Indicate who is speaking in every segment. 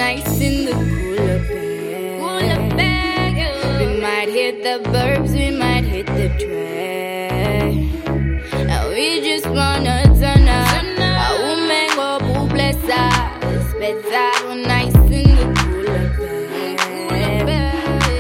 Speaker 1: nights in the cooler bag. We might hit the burbs, we might hit the track. And we just wanna turn up. A woman go boo bless us. Better nights in the cooler bag.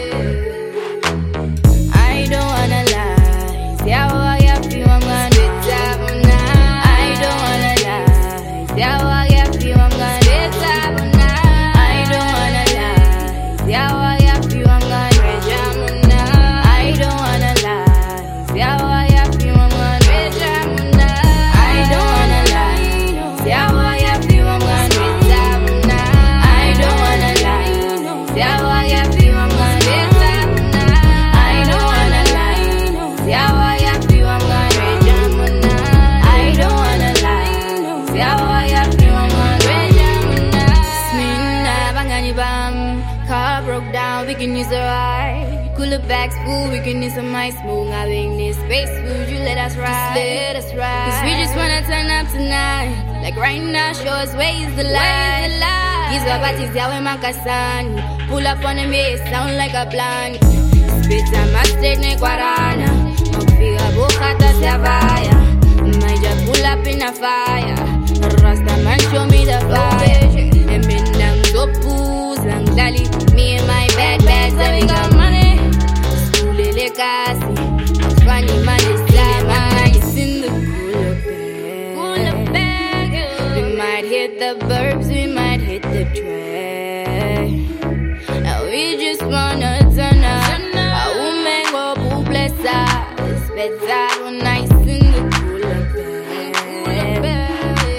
Speaker 1: I don't wanna lie. See how I feel, I'm gonna stop now. I don't wanna lie. See how I feel, I'm gonna stop now. I don't wanna lie. See how I feel, I'm gonna jam now. I don't wanna lie. See how I feel, I'm gonna jam now. I don't wanna lie. See how I feel, I'm gonna stop now. I don't wanna lie. See how I feel, I'm gonna stop now. I don't wanna lie. See how I feel, I'm gonna jam now. I don't wanna lie. See how I feel, I'm gonna jam now. Smina bangani bam. Car broke down, we can use a ride. Cooler bags full, we can use some ice. Moving out in this space, would you let us ride? Let us ride. Cause we just wanna turn up tonight. Like right now, show us where is the light. These wabatis, yawe makasani. Pull up on the base, sound like a plan. Spit on my state, ne guarana. Mafiga bukata savaya. Might just pull up in a fire. Rasta man, show me the fire. And been down so pools, lang dali. Me and my bags, and we got money. School kasi. Funny man, it's nights in the cooler bag. We might hit the burbs, we might hit the track. Now we just wanna turn up. A woman go boo bless us. Better nights in the cooler bag.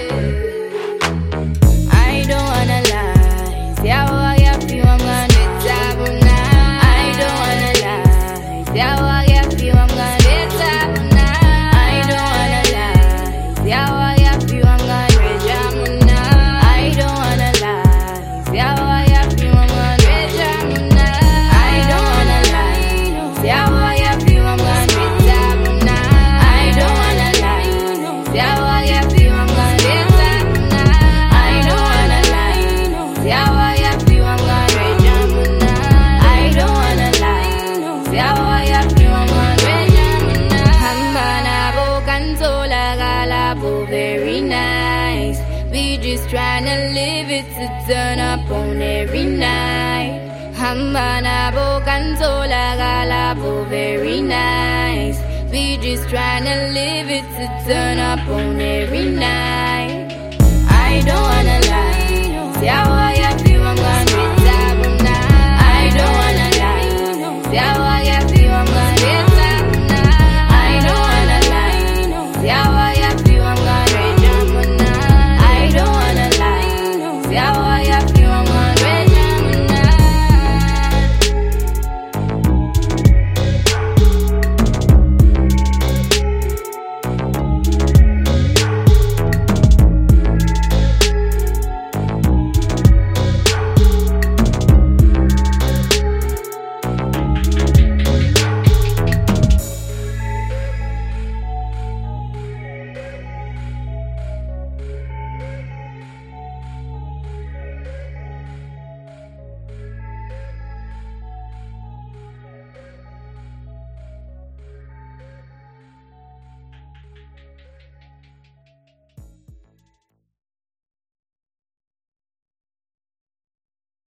Speaker 1: I don't wanna lie. See how I feel, I'm gonna stop now. I don't wanna lie. See how I feel, I'm gonna stop now. I don't wanna lie. See how I feel, I'm gonna jam now. I don't wanna lie. See how I feel, I'm gonna jam now. I don't wanna lie. See how I feel, I'm gonna stop now. I don't wanna lie. See how I feel, I'm gonna stop now. I don't wanna lie. See how I feel, I'm gonna jam now. I don't wanna lie. See how I feel, I'm gonna jam now. Hambana bo canzola galabo, very nice. We just tryna live it to turn up on every night. Hambana bo canzola galabo, very nice. We just tryna live it to turn up on every